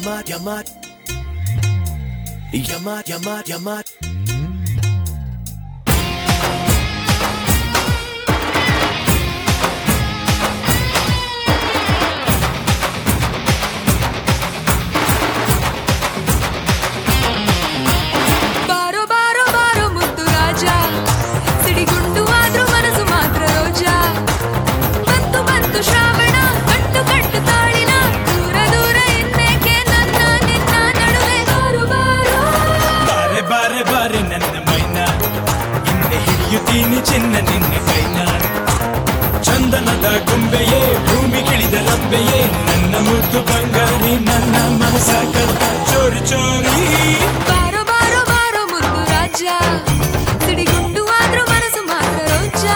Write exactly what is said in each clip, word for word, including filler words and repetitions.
Yamat, Yamat, Yamat, Yamat, Yamat. ಬಾರೋ ಬಾರೋ ಬಾರೋ ಮುದ್ದು ರಾಜ, ಸಿಡಿಗುಂಡು ಆದ್ರೂ ಮನಸ್ಸು ಮಾತ್ರ ರೋಜಾ. ಬಂತು ಬಂತು ಶ್ರಾವಣ, ಕಟ್ಟು ಕಟ್ಟು ತಾಳಿನ, ದೂರ ದೂರ ಇನ್ನೇಕೆ ನನ್ನ ನಿನ್ನ ನಡುವೆ. ಬಾರೋ ಬಾರೋ ಬಾರೆ ಬಾರೆ ಬಾರೆ ನನ್ನ ಮೈನ, ಹಿಂದೆ ಹಿಡಿಯುತ್ತೀನಿ ಚಿನ್ನ ನಿನ್ನ ಕೈನ. ಚಂದನದ ಗೊಂಬೆಯೇ, ಭೂಮಿಗಿಳಿದ ರಂಬೆಯೇ, ನನ್ನ ಮುದ್ದು ಬಂಗಾರಿ, ನನ್ನ ಮನಸ ಕಟ್ಟ ಚೋರಿ ಚೋರಿ. ಬಾರೋ ಬಾರೋ ಬಾರೋ ಮುದ್ದು ರಾಜ, ಸಿಡಿಗುಂಡು ಆದ್ರೂ ಮನಸ್ಸು ಮಾತ್ರ ರೋಜಾ.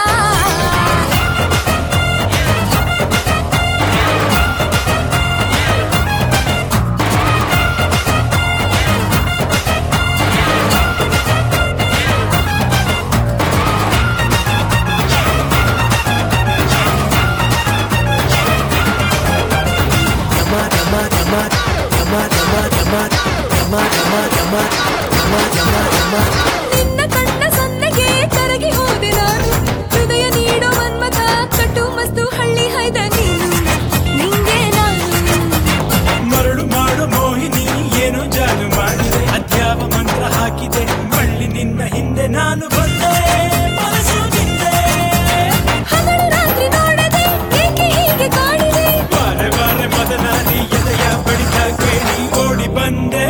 Yamat, Yamat, Yamat, Yamat, Yamat, Yamat, Yamat, Yamat, Yamat, Yamat, Yamat. ನಿನ್ನ ಕಣ್ಣ ಸೊನ್ನೆಗೆ ಕರಗಿ ಹೋದೆ ನಾನು, ಹೃದಯ ನೀಡೋ ಮನ್ಮಥ, ಕಟ್ಟು ಮಸ್ತು ಹಳ್ಳಿ ಹೈದ ನೀನು, ನಿಂಗೆ ನಾನು. ಮರಳು ಮಾಡು ಮೋಹಿನಿ, ಏನೋ ಜಾನು ಮಾಡಿದೆ, ಅದ್ಯಾವ ಮಂತ್ರ ಹಾಕಿದೆ, ಮಳ್ಳಿ ನಿನ್ನ ಹಿಂದೆ ನಾನು ಬಂದೆ, ಮನಸ್ಸು ನಿಂದೆ. ಹಗಲು ರಾತ್ರಿ ನೋಡದೆ ಏಕೆ ಹೀಗೆ ಕಾಡಿದೆ, ಬಾರೆ ಬಾರೆ ಮದನಾದಿ, ಎದೆಯ ಬಡಿತ ಕೇಳಿ ಓಡಿ ಬಂದೆ.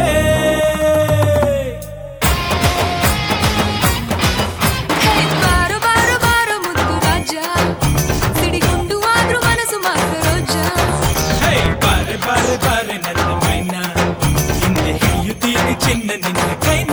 ಹೇ ಬಾರೋ ಬಾರೋ ಬಾರೋ ಮುದ್ದು ರಾಜ, ಸಿಡಿಗುಂಡು ಆದ್ರೂ ಮನಸ್ಸು ಮಾತ್ರ ರೋಜಾ. ಹೇ ಬಾರೆ ಬಾರೆ ಬಾರೆ ನನ್ನ ಮೈನ, ಹಿಂದೆ ಹಿಡಿಯುತ್ತೀನಿ ಚಿನ್ನ ನಿನ್ನ ಕೈನ.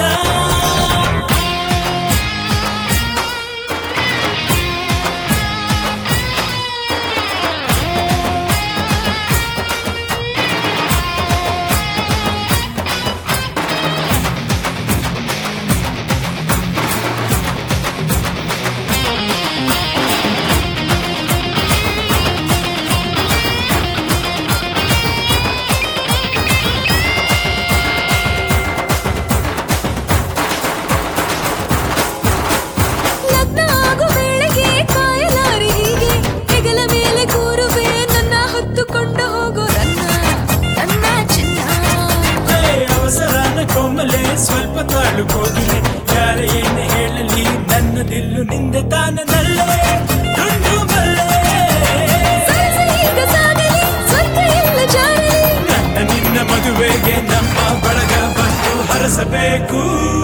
ಲಗ್ನ ಆಗೋ ವೇಳೆಗೆ ಕಾಯಲಾರಿ ಹೀಗೆ, ಹೆಗಲ ಮೇಲೆ ಕೂರುವೆ ನನ್ನ ಹೊತ್ತುಕೊಂಡು ಹೋಗೋ ನನ್ನ ನನ್ನ ಚಿನ್ನ. ಹೇ ಅವಸರನ ಕೋಮಲೆ, ಸ್ವಲ್ಪ ತಾಳು ಕೋಗಿಲೆ, ಯಾರ ಏನೇ ಹೇಳಲಿ ನನ್ನ ದಿಲ್ಲು ನಿಂದೆ ತಾನನಲ್ಲೇ ದುಂಡು ಬಲ್ಲೆ. ಈಗ ಸಾಗಲಿ ಸ್ವರ್ಗ ಎಲ್ಲ ಜಾರಲಿ, ನನ್ನ ನಿನ್ನ ಮದುವೆಗೆ ನಮ್ಮ ಬಳಗ ಬಂದು ಹರಸಬೇಕು.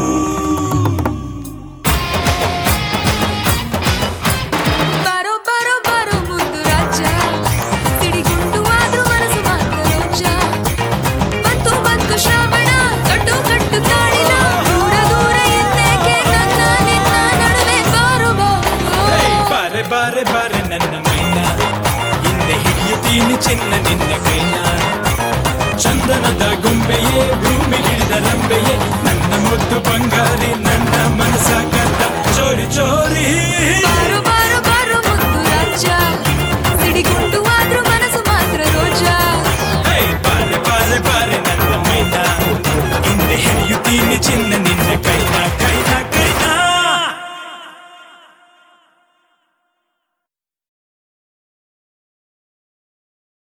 ಬಾರೋ ಬಾರೋ ಬಾರೋ ಮುದ್ದು ರಾಜ, ಸಿಡಿಗುಂಡು ಆದ್ರೂ ಮನಸ್ಸು ಮಾತ್ರ ರೋಜಾ. ಬಂತು ಬಂತು ಶ್ರಾವಣ, ಕಟ್ಟು ಕಟ್ಟು ತಾಳಿನ, ದೂರ ದೂರ ಇನ್ನೇಕೆ ನನ್ನ ನಿನ್ನ ನಡುವೆ. ಬಾರೋ ಹೇ ಬಾರೋ ಬಾರೆ ಬಾರೆ ಬಾರೆ ನನ್ನ ಮೈನ, ಹಿಂದೆ ಹಿಡಿಯುತ್ತೀನಿ ಚಿನ್ನ ನಿನ್ನ ಕೈನ. ಚಂದನದ ಗೊಂಬೆಯೇ, ಭೂಮಿಗಿಳಿದ ರಂಬೆಯೇ, ನನ್ನ ಮುದ್ದು ಬಂಗಾರಿ, ನನ್ನ ಮನಸ ಕದ್ದ ಚೋರಿ ಚೋರಿ. ಬಾರೋ ಬಾರೋ ಬಾರೋ ಮುದ್ದು ರಾಜ, ಸಿಡಿಗುಂಡು ಆದ್ರೂ ಮನಸ್ಸು ಮಾತ್ರ ರೋಜಾ. ಹೇ ಬಾರೆ ಬಾರೆ ಬಾರೆ ನನ್ನ ಮೈನ, ಹಿಂದೆ ಹಿಡಿಯುತ್ತೀನಿ ಚಿನ್ನ ನಿನ್ನ ಕೈನ.